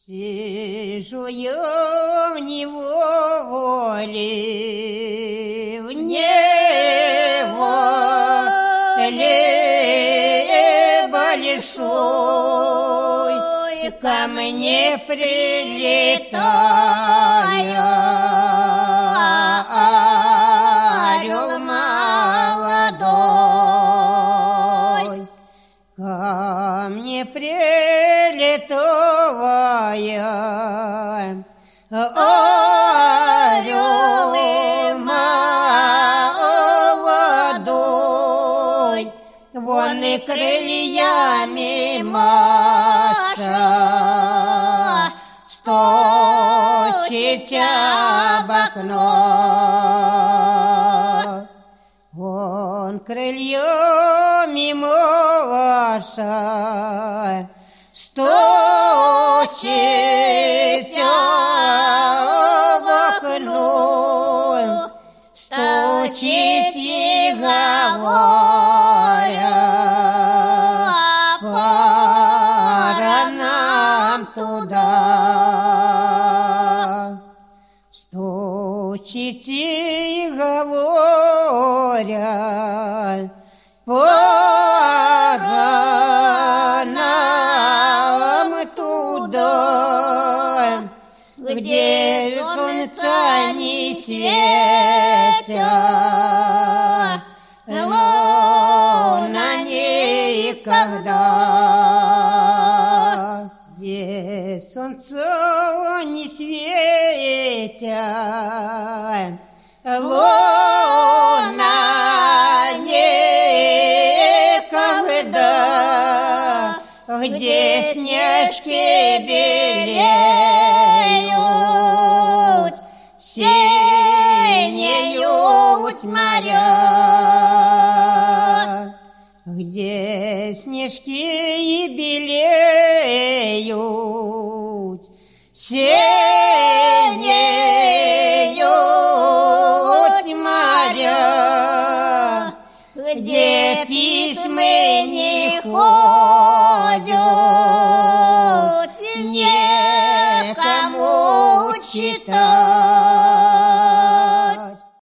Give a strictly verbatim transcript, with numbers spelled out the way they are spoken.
Сижу я в неволе, в неволе большой, ко мне прилетая орел молодой, ко мне прилетая орел молодой, вон и крыльями маша, стучит об окно. Вон крыльями маша, стучит об окно, стучит и говоря, пора нам туда. Стучит и говоря, пора нам туда, где солнца не светят, луна никогда. Где солнца не светят, луна никогда, где снежки белеют, синеют моря, где снежки белеют, синеют